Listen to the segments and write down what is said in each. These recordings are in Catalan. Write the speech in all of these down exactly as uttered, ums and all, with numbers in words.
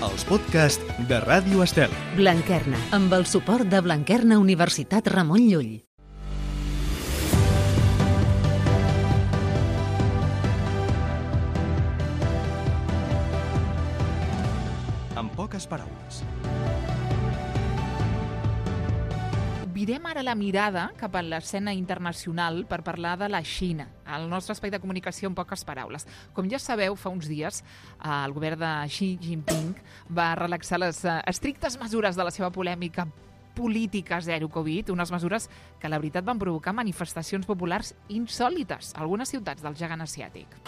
els podcasts de Ràdio Estel. Blanquerna, amb el suport de Blanquerna Universitat Ramon Llull. En poques paraules. Virem ara la mirada cap a l'escena internacional per parlar de la Xina, el nostre espai de comunicació en poques paraules. Com ja sabeu, fa uns dies el govern de Xi Jinping va relaxar les estrictes mesures de la seva polèmica política zero Covid, unes mesures que la veritat van provocar manifestacions populars insòlites a algunes ciutats del gegant asiàtic.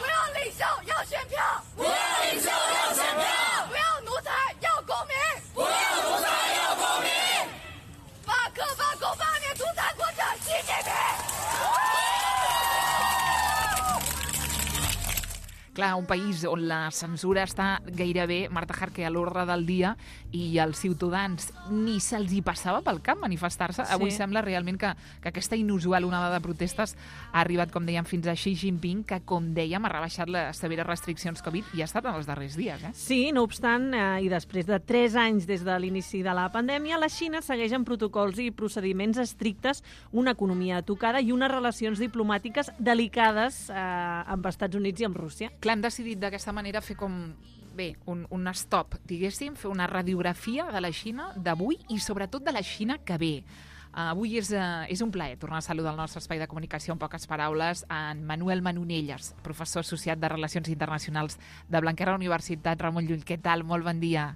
Clar, un país on la censura està gairebé, Marta Jarque, a l'ordre del dia i els ciutadans ni se'ls hi passava pel cap manifestar-se. Sí. Avui sembla realment que, que aquesta inusual onada de protestes ha arribat, com dèiem, fins a Xi Jinping, que, com dèiem, ha rebaixat les severes restriccions Covid i ha estat en els darrers dies. Eh? Sí, no obstant, eh, i després de tres anys des de l'inici de la pandèmia, la Xina segueix amb protocols i procediments estrictes, una economia tocada i unes relacions diplomàtiques delicades eh, amb Estats Units i amb Rússia. Clar, han decidit d'aquesta manera fer com, bé, un, un stop, diguéssim, fer una radiografia de la Xina d'avui i sobretot de la Xina que ve. Uh, avui és, uh, és un plaer tornar a saludar el nostre espai de comunicació en poques paraules en Manuel Manonelles, professor associat de Relacions Internacionals de Blanquerna Universitat Ramon Llull. Què tal? Molt bon dia.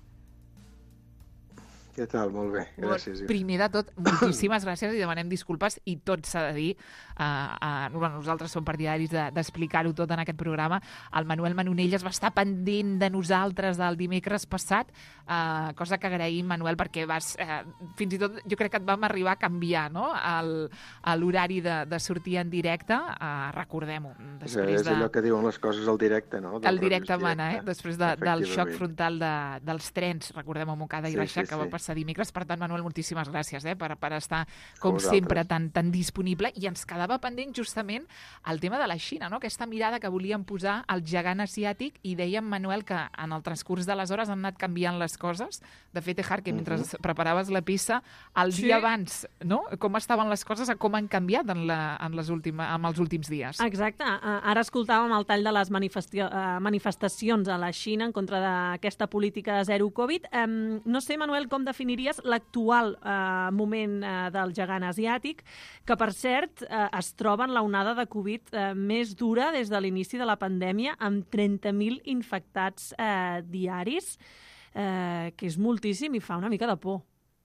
Què tal? Molt bé, gràcies. Primer de tot, moltíssimes gràcies i demanem disculpes i tot s'ha de dir. Uh, uh, bueno, nosaltres som partidaris d'explicar-ho de, tot en aquest programa. El Manuel Manonelles va estar pendent de nosaltres del dimecres passat, uh, cosa que agraïm, Manuel, perquè vas, uh, fins i tot jo crec que et vam arribar a canviar, no?, l'horari de, de sortir en directe. Uh, Recordem-ho. És, és de... allò que diuen les coses al directe, no? El directe mana, eh? Després de, del xoc frontal de, dels trens, recordem-ho, a Montcada i sí, Reixac, sí, que va passar dimecres. Per tant, Manuel, moltíssimes gràcies eh, per, per estar, com sempre, tan, tan disponible. I ens quedava pendent justament el tema de la Xina, no? Aquesta mirada que volíem posar al gegant asiàtic, i dèiem, Manuel, que en el transcurs de les hores han anat canviant les coses. De fet, Jarque, mentre uh-huh. preparaves la peça, el sí. dia abans, no? Com estaven les coses, com han canviat en, la, en, les última, en els últims dies. Exacte. Ara escoltàvem el tall de les manifestacions a la Xina en contra d'aquesta política de zero Covid. Um, no sé, Manuel, com definiries l'actual eh, moment eh, del gegant asiàtic, que, per cert, eh, es troba en la onada de Covid eh, més dura des de l'inici de la pandèmia, amb trenta mil infectats eh, diaris, eh, que és moltíssim i fa una mica de por.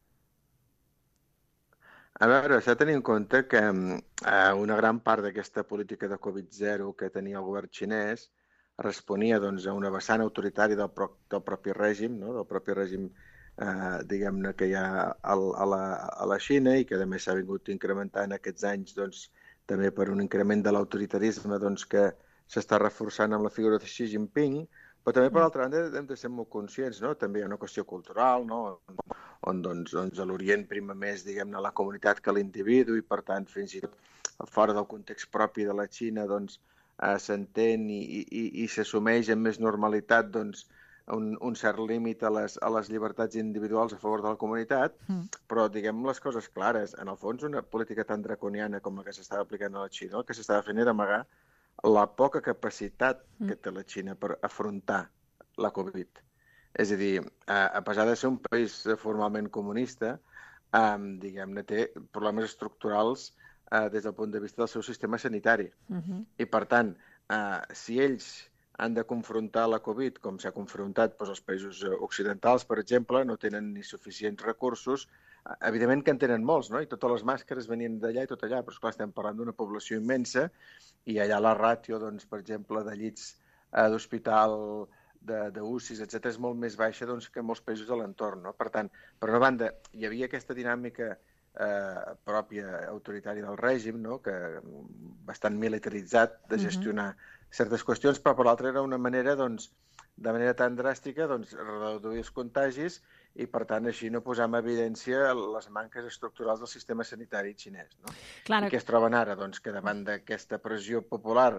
A veure, s'ha de tenir en compte que eh, una gran part d'aquesta política de Covid zero que tenia el govern xinès responia doncs, a una vessant autoritària del, pro del propi règim, no? del propi règim Eh, diguem-ne que hi ha al, a, la, a la Xina i que a més s'ha vingut incrementant aquests anys doncs, també per un increment de l'autoritarisme doncs, que s'està reforçant amb la figura de Xi Jinping, però també per l'altra banda hem de ser molt conscients, no? També hi ha una qüestió cultural, no? on doncs, doncs, a l'Orient prima més diguem-ne la comunitat que l'individu i per tant fins i tot fora del context propi de la Xina doncs, eh, s'entén i, i, i s'assumeix amb més normalitat doncs, Un, un cert límit a les, a les llibertats individuals a favor de la comunitat, mm. però diguem les coses clares. En el fons, una política tan draconiana com la que s'estava aplicant a la Xina, el que s'estava fent era amagar la poca capacitat mm. que té la Xina per afrontar la Covid. És a dir, a, a pesar de ser un país formalment comunista, um, diguem-ne, té problemes estructurals uh, des del punt de vista del seu sistema sanitari. Mm-hmm. I, per tant, uh, si ells han de confrontar la Covid, com s'ha confrontat doncs, els països occidentals, per exemple, no tenen ni suficients recursos. Evidentment que en tenen molts, no? I totes les màscares venien d'allà i tot allà, però esclar, estem parlant d'una població immensa i allà la ràtio, doncs, per exemple, de llits eh, d'hospital, d'U C Is, etcètera, és molt més baixa doncs, que en molts països de l'entorn. No? Per tant, per una banda, hi havia aquesta dinàmica eh, pròpia autoritària del règim, no? Que bastant militaritzat de gestionar uh-huh. certes qüestions, però per l'altra era una manera, doncs, de manera tan dràstica, doncs, reduir els contagis i, per tant, així no posar en evidència les manques estructurals del sistema sanitari xinès. No? Clar. I què es troben ara? Doncs que davant d'aquesta pressió popular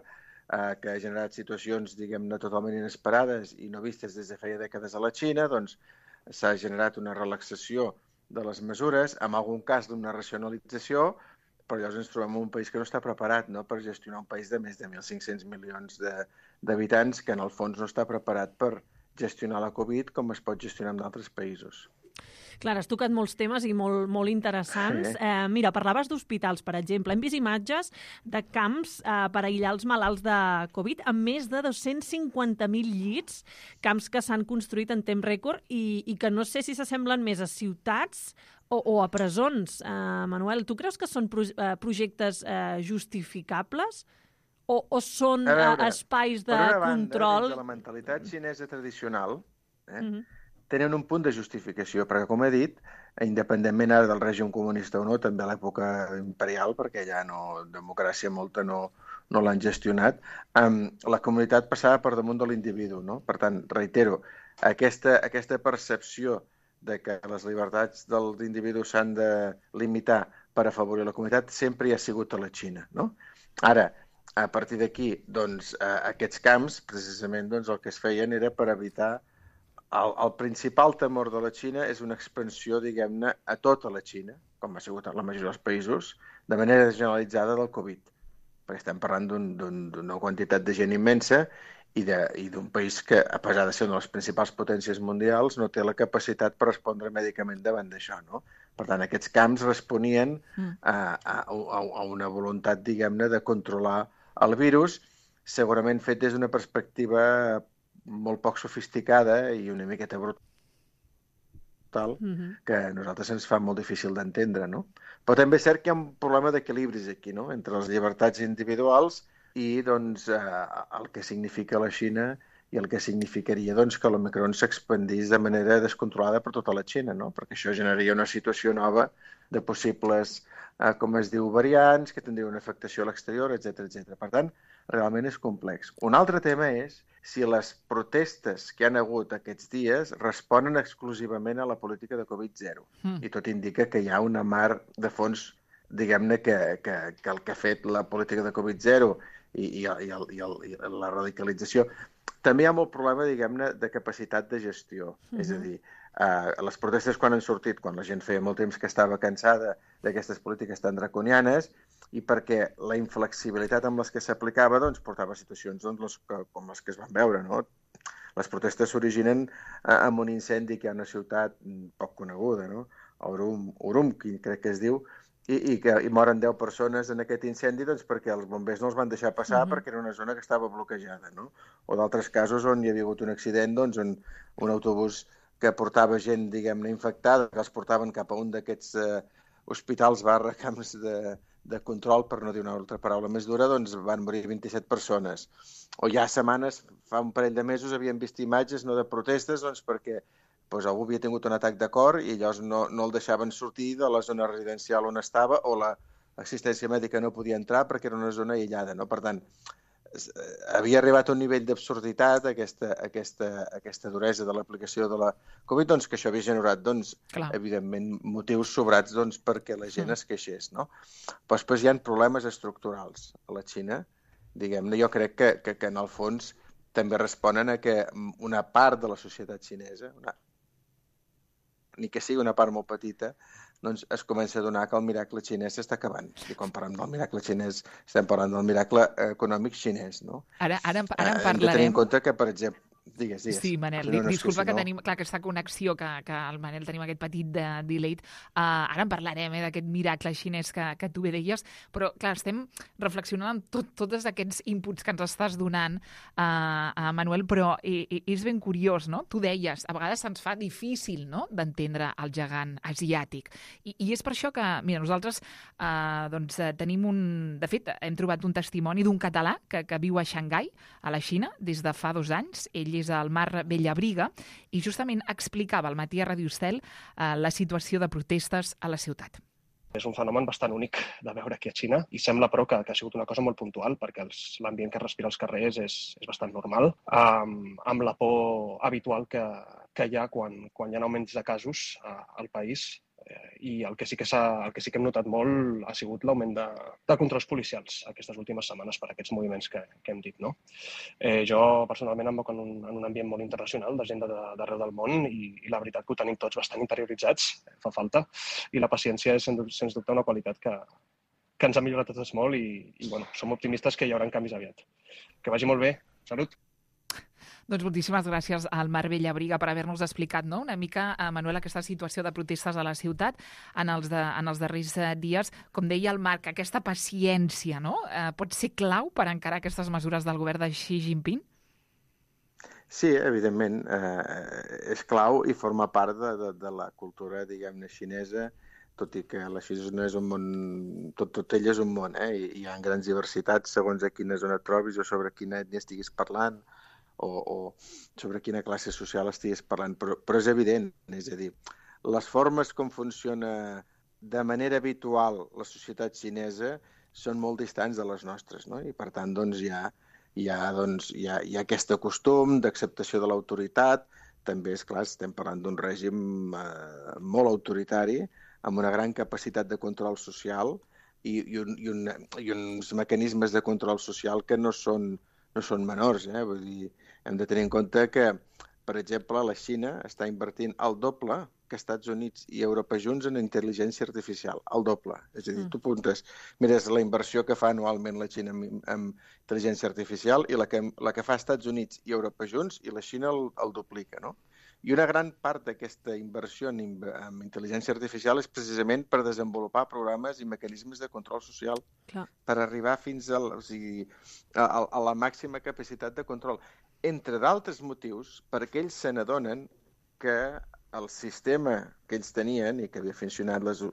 eh, que ha generat situacions, diguem-ne, totalment inesperades i no vistes des de feia dècades a la Xina, doncs s'ha generat una relaxació de les mesures, en algun cas d'una racionalització, però llavors ens trobem en un país que no està preparat, no?, per gestionar un país de més de mil cinc-cents milions d'habitants que en el fons no està preparat per gestionar la Covid com es pot gestionar en d'altres països. Clar, has tocat molts temes i molt, molt interessants. Sí. Eh, mira, parlaves d'hospitals, per exemple. Hem vist imatges de camps eh, per aïllar els malalts de Covid amb més de dos-cents cinquanta mil llits, camps que s'han construït en temps rècord i, i que no sé si s'assemblen més a ciutats o, o a presons. Eh, Manuel, tu creus que són pro, eh, projectes eh, justificables? O, o són veure, eh, espais de per una control? Banda, de la mentalitat xinesa tradicional, eh, uh-huh. tenen un punt de justificació, perquè, com he dit, independentment ara del règim comunista o no, també a l'època imperial, perquè ja no, democràcia molta no, no l'han gestionat, um, la comunitat passava per damunt de l'individu, no? Per tant, reitero, aquesta, aquesta percepció de que les llibertats dels individus s'han de limitar per afavorir la comunitat sempre hi ha sigut a la Xina, no? Ara, a partir d'aquí, doncs, aquests camps, precisament, doncs, el que es feien era per evitar El, el principal temor de la Xina és una expansió, diguem-ne, a tota la Xina, com ha sigut en la majoria dels països, de manera generalitzada del Covid. Perquè estem parlant d'una quantitat de gent immensa i d'un país que, a pesar de ser una de les principals potències mundials, no té la capacitat per respondre mèdicament davant d'això, no? Per tant, aquests camps responien a, a, a una voluntat, diguem-ne, de controlar el virus, segurament fet des d'una perspectiva molt poc sofisticada i una miqueta brutal, uh-huh. que a nosaltres ens fa molt difícil d'entendre, no? Però també és cert que hi ha un problema d'equilibris aquí, no?, entre les llibertats individuals i, doncs, eh, el que significa la Xina i el que significaria, doncs, que l'Omicron s'expandís de manera descontrolada per tota la Xina, no?, perquè això generaria una situació nova de possibles, eh, com es diu, variants, que tindria una afectació a l'exterior, etcètera, etcètera. Per tant, realment és complex. Un altre tema és si les protestes que han hagut aquests dies responen exclusivament a la política de Covid zero. Mm. I tot indica que hi ha una mar de fons, diguem-ne, que, que, que el que ha fet la política de Covid zero i, i, i, el, i, el, i la radicalització. També hi ha molt problema, diguem-ne, de capacitat de gestió. Mm-hmm. És a dir, uh, les protestes quan han sortit, quan la gent feia molt temps que estava cansada d'aquestes polítiques tan draconianes, i perquè la inflexibilitat amb les que s'aplicava doncs, portava a situacions doncs, les que, com les que es van veure, no? Les protestes s'originen eh, amb un incendi que hi ha una ciutat poc coneguda, no? Urum, Urum, crec que es diu, i, i que i moren deu persones en aquest incendi doncs, perquè els bombers no els van deixar passar uh-huh. perquè era una zona que estava bloquejada, no? O d'altres casos on hi havia hagut un accident, doncs, on un autobús que portava gent, diguem-ne, infectada, que els portaven cap a un d'aquests eh, hospitals barra camps de de control, per no dir una altra paraula més dura, doncs van morir vint-i-set persones. O ja setmanes, fa un parell de mesos, havien vist imatges no de protestes doncs, perquè doncs, algú havia tingut un atac de cor i llavors no, no el deixaven sortir de la zona residencial on estava o l'assistència mèdica no podia entrar perquè era una zona aïllada. No? Per tant, havia arribat a un nivell d'absurditat aquesta, aquesta, aquesta duresa de l'aplicació de la Covid, doncs que això havia generat, doncs, evidentment, motius sobrats doncs, perquè la gent mm. es queixés. No? Però després hi ha problemes estructurals a la Xina, diguem-ne. Jo crec que, que, que en el fons també responen a que una part de la societat xinesa, una, ni que sigui una part molt petita, doncs es comença a donar que el miracle xinès s'està acabant. I quan parlem del miracle xinès, estem parlant del miracle econòmic xinès, no? Ara, ara, ara en parlarem. Hem de tenir en compte que, per exemple, Digues, digues. Sí, Manel, no, no, disculpa que, que tenim clar, aquesta connexió, que, que el Manel tenim aquest petit de delay. Uh, ara en parlarem eh, d'aquest miracle xinès que, que tu bé deies, però clar, estem reflexionant amb tot, tots aquests inputs que ens estàs donant, uh, uh, Manuel, però i, i, és ben curiós, no? Tu deies, a vegades se'ns fa difícil, no?, d'entendre el gegant asiàtic. I, I és per això que, mira, nosaltres uh, doncs, tenim un... De fet, hem trobat un testimoni d'un català que, que viu a Xangai, a la Xina, des de fa dos anys. Ell és al Mar Bellabriga, i justament explicava al matí a Ràdio Estel eh, la situació de protestes a la ciutat. És un fenomen bastant únic de veure aquí a Xina i sembla, però, que, que ha sigut una cosa molt puntual perquè l'ambient que es respira als carrers és, és bastant normal, amb, amb la por habitual que, que hi ha quan, quan hi ha augments de casos eh, al país. I el que sí que, s'ha, el que, sí que hem notat molt ha sigut l'augment de, de controls policials aquestes últimes setmanes per aquests moviments que, que hem dit. No? Eh, jo, personalment, em moc en un, en un ambient molt internacional, de gent d'arreu del món, i, i la veritat que ho tenim tots bastant interioritzats, eh, fa falta, i la paciència és, sens dubte, una qualitat que, que ens ha millorat a tots molt i, i bueno, som optimistes que hi haurà canvis aviat. Que vagi molt bé. Salut! Doncs moltíssimes gràcies al Marc Bellabriga per haver-nos explicat, no?, una mica, a Manuel, aquesta situació de protestes a la ciutat en els, de, en els darrers dies. Com deia el Marc, aquesta paciència, no?, eh, pot ser clau per encarar aquestes mesures del govern de Xi Jinping? Sí, evidentment, eh, és clau i forma part de, de, de la cultura, diguem-ne, xinesa, tot i que la Xina no és un món, tot, tot ell és un món, eh? I hi ha grans diversitats segons a quina zona et trobis o sobre quina ètnia estiguis parlant, O, o sobre quina classe social estigués parlant, però, però és evident, és a dir, les formes com funciona de manera habitual la societat xinesa són molt distants de les nostres, no? I per tant, doncs, hi ha, hi ha, doncs, hi ha, hi ha aquest costum d'acceptació de l'autoritat. També, és clar, estem parlant d'un règim eh, molt autoritari, amb una gran capacitat de control social i, i, un, i, un, i uns mecanismes de control social que no són, no són menors, eh? Vull dir, hem de tenir en compte que, per exemple, la Xina està invertint el doble que Estats Units i Europa junts en intel·ligència artificial, el doble. És a dir, mm. tu apuntes, mires la inversió que fa anualment la Xina en, en intel·ligència artificial i la que, la que fa Estats Units i Europa junts, i la Xina el, el duplica, no? I una gran part d'aquesta inversió en, en intel·ligència artificial és precisament per desenvolupar programes i mecanismes de control social. Clar. Per arribar fins a, o sigui, a, a la màxima capacitat de control. Entre d'altres motius, perquè ells se n'adonen que el sistema que ells tenien i que havia funcionat les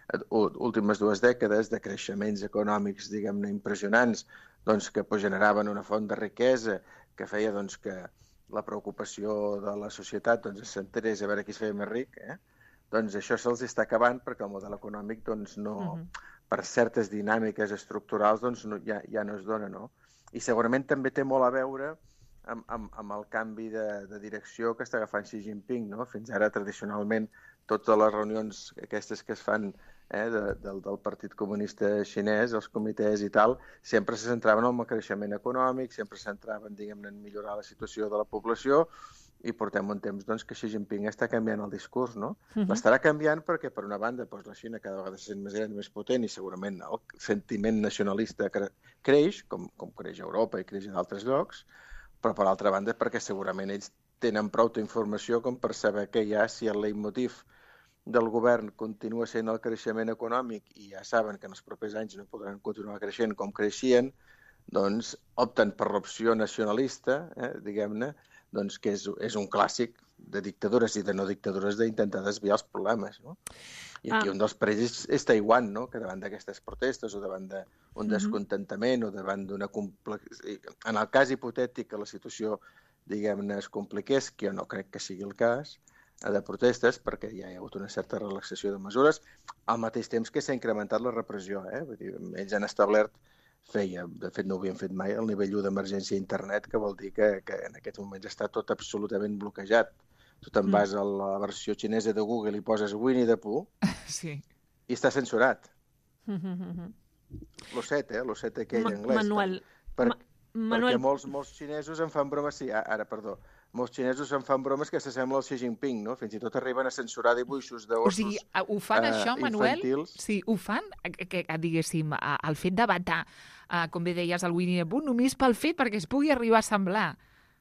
últimes dues dècades de creixements econòmics, diguem-ne, impressionants, doncs, que pues, generaven una font de riquesa que feia doncs, que la preocupació de la societat doncs, es centrés a veure qui es feia més ric, eh? Doncs això se'ls està acabant perquè el model econòmic doncs, no, uh-huh. per certes dinàmiques estructurals doncs, no, ja, ja no es dona. No? I segurament també té molt a veure Amb, amb, amb el canvi de, de direcció que està agafant Xi Jinping. No? Fins ara, tradicionalment, totes les reunions aquestes que es fan eh, de, del, del Partit Comunista Xinès, els comitès i tal, sempre se centraven en el creixement econòmic, sempre se centraven, diguem-ne, en millorar la situació de la població, i portem un temps doncs, que Xi Jinping està canviant el discurs. No? Uh-huh. L'estarà canviant perquè, per una banda, doncs, la Xina cada vegada se sent més gran i més potent, i segurament el sentiment nacionalista cre- creix, com, com creix a Europa i creix a d'altres llocs, però per altra banda perquè segurament ells tenen prou informació com per saber què hi ha, si el leitmotiv del govern continua sent el creixement econòmic i ja saben que en els propers anys no podran continuar creixent com creixien, doncs opten per l'opció nacionalista, eh, diguem-ne, doncs que és, és un clàssic de dictadures i de no dictadures d'intentar desviar els problemes. No? I aquí ah. un dels perills és, és Taiwan, no? Que davant d'aquestes protestes o davant d'un mm-hmm. descontentament o davant d'una complex... En el cas hipotètic que la situació, diguem-ne, es compliqués, que jo no crec que sigui el cas, de protestes, perquè ja hi ha hagut una certa relaxació de mesures, al mateix temps que s'ha incrementat la repressió. Eh? Vull dir, ells han establert, feia, de fet no ho havien fet mai, el nivell u d'emergència a internet, que vol dir que, que en aquests moments està tot absolutament bloquejat. Tu te'n vas a la versió xinesa de Google i poses Winnie the Pooh sí. i està censurat. Mm-hmm. L'osset, eh? L'osset aquell Ma- anglès. Manuel, per, Ma- Manuel... Perquè molts, molts xinesos en fan bromes... Sí, ara, perdó. Molts xinesos en fan bromes que s'assembla al Xi Jinping, no? Fins i tot arriben a censurar dibuixos d'ossos o sigui, ho fan eh, això, Manuel? Infantils. Sí, ho fan, que, que diguéssim, el fet de vetar, eh, com bé deies, el Winnie the Pooh, només pel fet perquè es pugui arribar a semblar.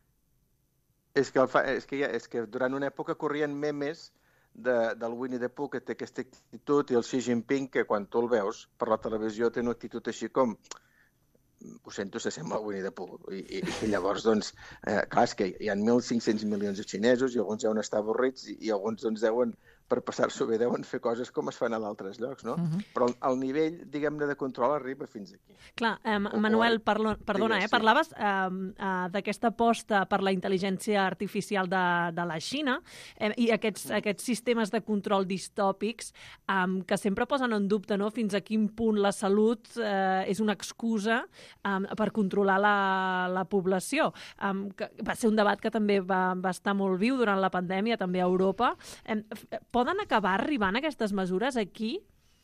És que, el fa, és, que ja, és que durant una època corrien memes de, del Winnie the Pooh que té aquesta actitud i el Xi Jinping que quan tu el veus per la televisió té una actitud així com ho sento, s'assembla al Winnie the Pooh. I, i, i llavors, doncs, eh, clar, és que hi ha mil cinc-cents milions de xinesos i alguns deuen estar avorrits i, i alguns doncs, deuen, per passar-s'ho bé, deuen fer coses com es fan a d'altres llocs, no? Uh-huh. Però el, el nivell, diguem-ne, de control arriba fins aquí. Clar, eh, Manuel, parlo, perdona, eh, parlaves eh, eh, d'aquesta aposta per la intel·ligència artificial de, de la Xina eh, i aquests, uh-huh. aquests sistemes de control distòpics eh, que sempre posen en dubte, no?, fins a quin punt la salut eh, és una excusa eh, per controlar la, la població. Eh, que va ser un debat que també va, va estar molt viu durant la pandèmia, també a Europa. Eh, pot poden acabar arribant aquestes mesures aquí?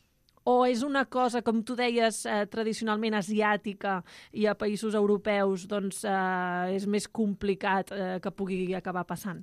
O és una cosa, com tu deies, eh, tradicionalment asiàtica i a països europeus doncs, eh, és més complicat eh, que pugui acabar passant?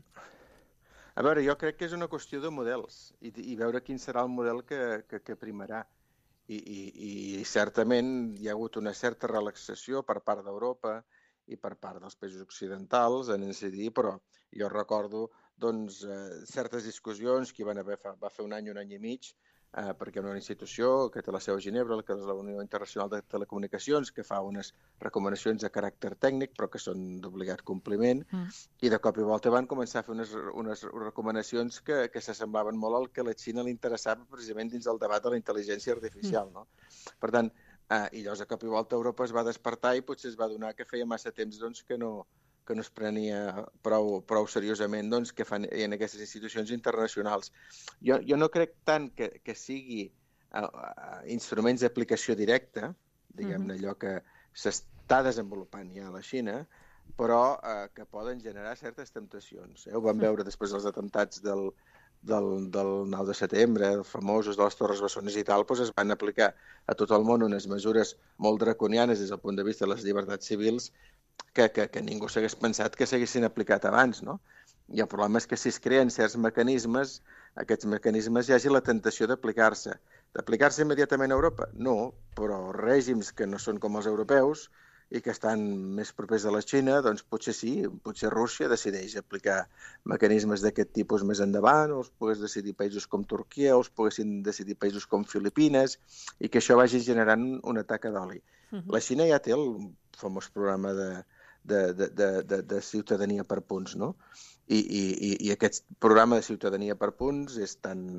A veure, jo crec que és una qüestió de models i, i veure quin serà el model que, que, que primarà. I, i, I certament hi ha hagut una certa relaxació per part d'Europa i per part dels països occidentals en incidir, però jo recordo doncs, eh, certes discussions que hi van haver fa, va fer un any, un any i mig, eh, perquè una institució que té la seu a Ginebra, que és la Unió Internacional de Telecomunicacions, que fa unes recomanacions de caràcter tècnic, però que són d'obligat compliment, mm. i de cop i volta van començar a fer unes, unes recomanacions que, que s'assemblaven molt al que a la Xina li interessava precisament dins del debat de la intel·ligència artificial. Mm. No? Per tant, eh, i llavors a cop i volta Europa es va despertar i potser es va donar que feia massa temps doncs, que no que no es prenia prou, prou seriosament doncs, que fan en aquestes institucions internacionals. Jo, jo no crec tant que, que sigui uh, uh, instruments d'aplicació directa, diguem-ne, allò que s'està desenvolupant ja a la Xina, però uh, que poden generar certes temptacions. Eh? Ho vam veure després dels atemptats del, del, del nou de setembre, els famosos de les Torres Bessones i tal, doncs es van aplicar a tot el món unes mesures molt draconianes des del punt de vista de les llibertats civils que, que, que ningú s'hagués pensat que s'haguessin aplicat abans, no? I el problema és que si es creen certs mecanismes, aquests mecanismes hi hagi la tentació d'aplicar-se. D'aplicar-se immediatament a Europa? No, però règims que no són com els europeus i que estan més propers a la Xina, doncs potser sí, potser Rússia decideix aplicar mecanismes d'aquest tipus més endavant, o els pogués decidir països com Turquia, o els poguessin decidir països com Filipines, i que això vagi generant una taca d'oli. Uh-huh. La Xina ja té el famós programa de, de, de, de, de, de ciutadania per punts, no? I, i, i aquest programa de ciutadania per punts és tan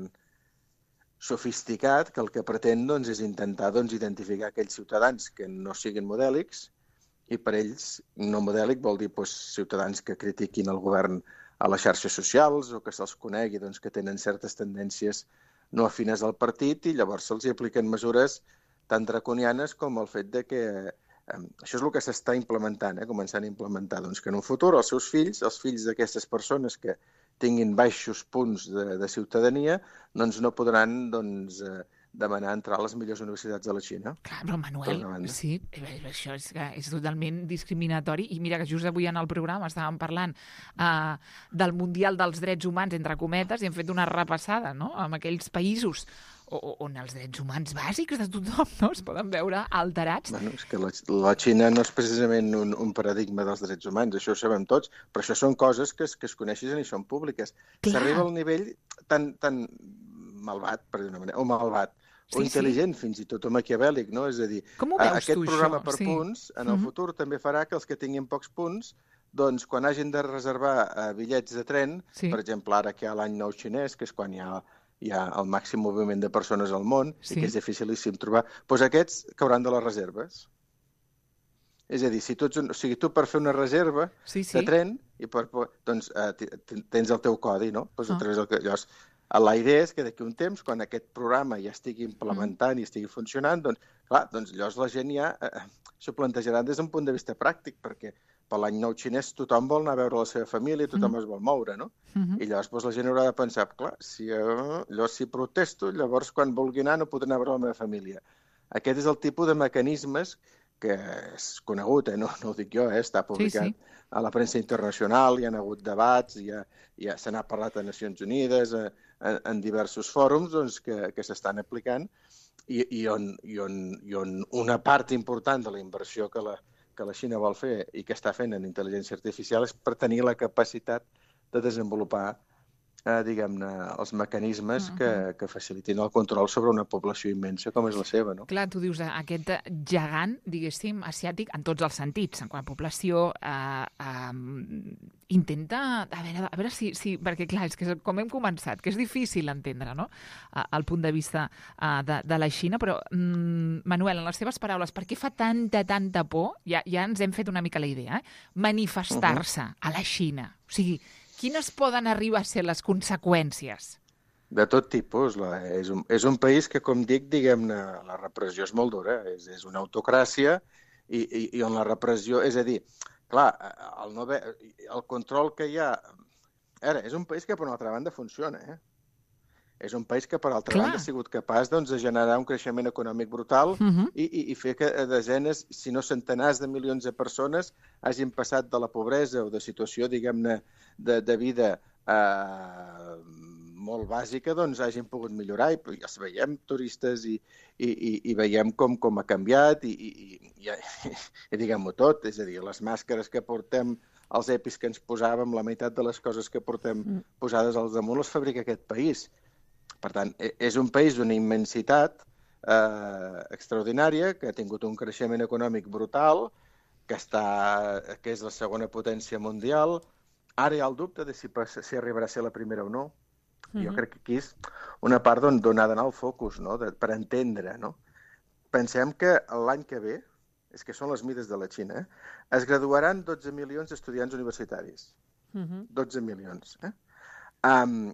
sofisticat que el que pretén doncs, és intentar doncs, identificar aquells ciutadans que no siguin modèlics, i per ells no modèlic vol dir doncs, ciutadans que critiquin el govern a les xarxes socials o que se'ls conegui doncs, que tenen certes tendències no afines al partit, i llavors se'ls apliquen mesures tan draconianes com el fet de que eh, això és el que s'està implementant, eh, començant a implementar, doncs que en un futur els seus fills, els fills d'aquestes persones que tinguin baixos punts de, de ciutadania, doncs no podran doncs, eh, demanar entrar a les millors universitats de la Xina. Clar, però Manuel, sí, això és, és totalment discriminatori, i mira que just avui en el programa estàvem parlant uh, del Mundial dels Drets Humans, entre cometes, i hem fet una repassada, no?, amb aquells països on els drets humans bàsics de tothom no es poden veure alterats. Bueno, és que la, la Xina no és precisament un, un paradigma dels drets humans, això ho sabem tots, però això són coses que es, que es coneixen i són públiques. S'arriba al nivell tan, tan malvat, per dir una manera, o malvat, o sí, intel·ligent, sí. Fins i tot, o maquiavèlic, no? És a dir, aquest tu, programa això? Per sí. punts, en el uh-huh. futur també farà que els que tinguin pocs punts, doncs quan hagin de reservar uh, bitllets de tren, sí. Per exemple, ara que hi ha l'any nou xinès, que és quan hi ha hi ha el màxim moviment de persones al món, sí. I que és dificilíssim trobar, doncs aquests cauran de les reserves. És a dir, si tu, ets un, o sigui, tu per fer una reserva sí, sí. de tren, i per, doncs eh, tens el teu codi, no? Pues, ah. a través del que, llavors, la idea és que d'aquí un temps, quan aquest programa ja estigui implementant mm. i estigui funcionant, doncs, clar, doncs llavors la gent ja eh, s'ho plantejarà des d'un punt de vista pràctic, perquè per l'any nou xinès tothom vol anar a veure la seva família, tothom mm. es vol moure, no? Mm-hmm. I llavors doncs, la gent haurà de pensar, clar, si, uh, llavors si protesto, llavors quan vulgui anar no podré anar a veure la meva família. Aquest és el tipus de mecanismes que és conegut, eh? no, no ho dic jo, eh? Està publicat sí, sí. a la premsa internacional, hi ha hagut debats, ja, ja se n'ha parlat a Nacions Unides, a, a, en diversos fòrums doncs, que, que s'estan aplicant, i, i, on, i, on, i on una part important de la inversió que la que la Xina vol fer i que està fent en intel·ligència artificial és per tenir la capacitat de desenvolupar, eh, diguem-ne, els mecanismes uh-huh. que, que facilitin el control sobre una població immensa com és la seva, no? Clar, tu dius aquest gegant, diguéssim, asiàtic en tots els sentits, en quant a població, eh, eh, intenta, a veure, a veure si, si, perquè clar, és que com hem començat, que és difícil entendre, no?, el punt de vista uh, de, de la Xina, però, mm, Manuel, en les teves paraules, per què fa tanta, tanta por, ja, ja ens hem fet una mica la idea, eh? manifestar-se uh-huh. a la Xina? O sigui, quines poden arribar a ser les conseqüències? De tot tipus. La, és, un, és un país que, com dic, diguem-ne, la repressió és molt dura, és, és una autocràcia i, i, i on la repressió, és a dir, clar, el, no ve, el control que hi ha... Ara, és un país que, per una altra banda, funciona, eh? És un país que, per altra Clar. banda, ha sigut capaç doncs, de generar un creixement econòmic brutal Uh-huh. i, i, i fer que desenes, si no centenars de milions de persones hagin passat de la pobresa o de situació, diguem-ne, de, de vida eh, molt bàsica, doncs hagin pogut millorar. I ja veiem turistes i, i, i, i veiem com, com ha canviat i, i, i, i, i diguem-ho tot. És a dir, les màscares que portem, els EPIs que ens posàvem, la meitat de les coses que portem mm. posades al damunt les fabrica aquest país. Per tant, és un país d'una immensitat eh, extraordinària, que ha tingut un creixement econòmic brutal, que, està, que és la segona potència mundial. Ara hi ha el dubte de si, si arribarà a ser la primera o no. Mm-hmm. Jo crec que aquí és una part d'on, d'on ha d'anar el focus, no? de, per entendre. No? Pensem que l'any que ve, és que són les mides de la Xina, eh? es graduaran dotze milions d'estudiants universitaris. Mm-hmm. dotze milions. Eh? Um,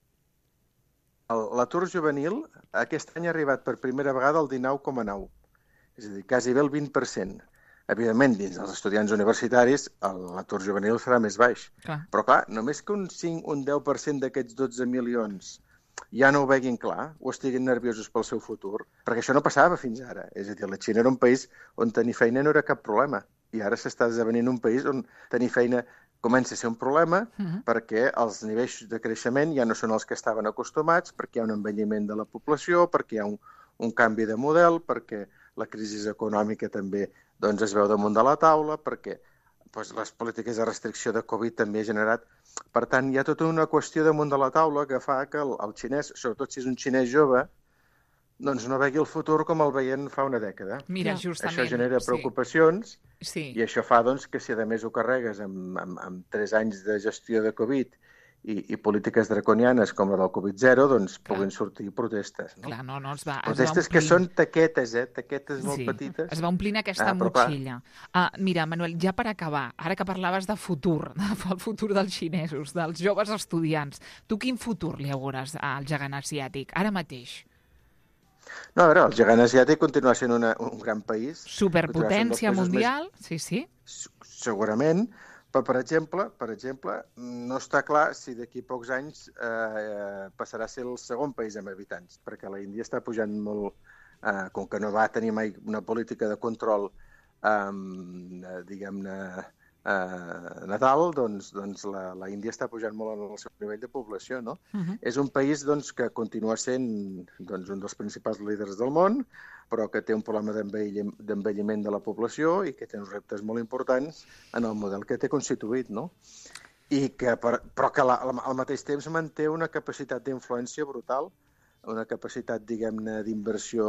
L'atur juvenil aquest any ha arribat per primera vegada al dinou coma nou. És a dir, quasi bé el vint per cent. Evidentment, dins dels estudiants universitaris, l'atur juvenil serà més baix. Clar. Però, clar, només que un cinc o un deu per cent d'aquests dotze milions ja no ho veguin clar, o estiguin nerviosos pel seu futur, perquè això no passava fins ara. És a dir, la Xina era un país on tenir feina no era cap problema. I ara s'està esdevenint un país on tenir feina comença a ser un problema uh-huh. perquè els nivells de creixement ja no són els que estaven acostumats, perquè hi ha un envelliment de la població, perquè hi ha un, un canvi de model, perquè la crisi econòmica també doncs, es veu damunt de la taula, perquè doncs, les polítiques de restricció de Covid també ha generat... Per tant, hi ha tota una qüestió damunt de la taula que fa que el, el xinès, sobretot si és un xinès jove, doncs no vegi el futur com el veien fa una dècada. Mira, justament. Això genera preocupacions sí. Sí. i això fa doncs, que si a més ho carregues amb, amb, amb tres anys de gestió de Covid i, i polítiques draconianes com la del Covid zero, doncs Clar. puguin sortir protestes. No? Clar, no, no, es va, es protestes va que són taquetes, eh? taquetes molt sí. petites. Es va omplint aquesta ah, motxilla. Ah, mira, Manuel, ja per acabar, ara que parlaves de futur, del futur dels xinesos, dels joves estudiants, tu quin futur li augures al gegant asiàtic, ara mateix? No, a veure, el gegant asiàtic continua sent una, un gran país. Superpotència mundial, més... sí, sí. Segurament, però, per exemple, per exemple, no està clar si d'aquí pocs anys eh, passarà a ser el segon país amb habitants, perquè la Índia està pujant molt, eh, com que no va tenir mai una política de control, eh, diguem-ne, Uh, Natal, doncs, doncs la, la Índia està pujant molt en el seu nivell de població, no? Uh-huh. És un país doncs, que continua sent doncs, un dels principals líders del món, però que té un problema d'envelliment de la població i que té uns reptes molt importants en el model que té constituït, no? I que, per, però que la, al mateix temps manté una capacitat d'influència brutal, una capacitat, diguem-ne, d'inversió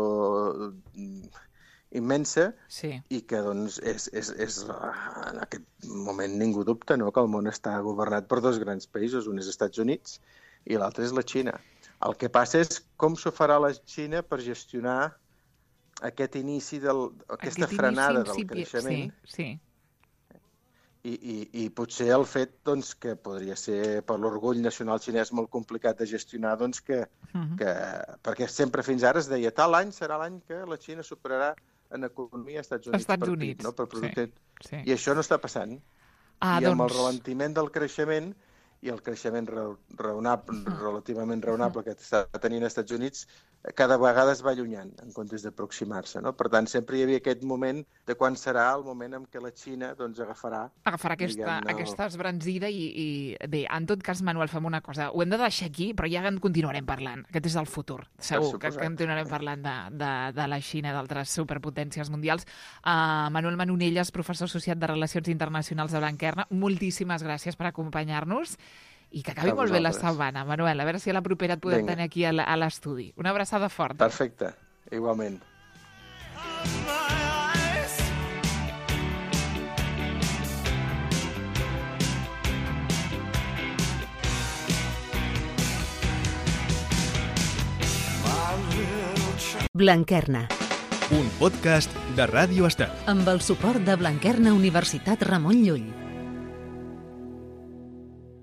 immensa sí. i que doncs, és, és, és, en aquest moment ningú dubta no? que el món està governat per dos grans països, un és els Estats Units i l'altre és la Xina. El que passa és com s'ho farà la Xina per gestionar aquest inici, del, aquesta aquest frenada inici, del creixement. Sí, sí. I, i, i potser el fet doncs, que podria ser per l'orgull nacional xinès molt complicat de gestionar, doncs, que, uh-huh. que, perquè sempre fins ara es deia tal any serà l'any que la Xina superarà en economia als Estats Units, Estats per Units. P I B, no? per producte. Sí, sí. I això no està passant. Ah, I doncs... amb el ralentiment del creixement i el creixement raonable, relativament raonable que està tenint als Estats Units, cada vegada es va allunyant en comptes d'aproximar-se. No? Per tant, sempre hi havia aquest moment de quan serà el moment en què la Xina doncs, agafarà... Agafarà aquesta, el... aquesta esbranzida i, i... Bé, en tot cas, Manuel, fem una cosa. Ho hem de deixar aquí, però ja en continuarem parlant. Aquest és el futur. Segur que continuarem parlant de, de, de la Xina i d'altres superpotències mundials. Uh, Manuel Manonelles, professor associat de Relacions Internacionals de Blanquerna, moltíssimes gràcies per acompanyar-nos. I que acabi molt bé la setmana, Manuel. A veure si a la propera et podem Vinga. tenir aquí a l'estudi. Una abraçada forta. Perfecte, igualment. Blanquerna. Un podcast de Ràdio Estel. Amb el suport de Blanquerna Universitat Ramon Llull.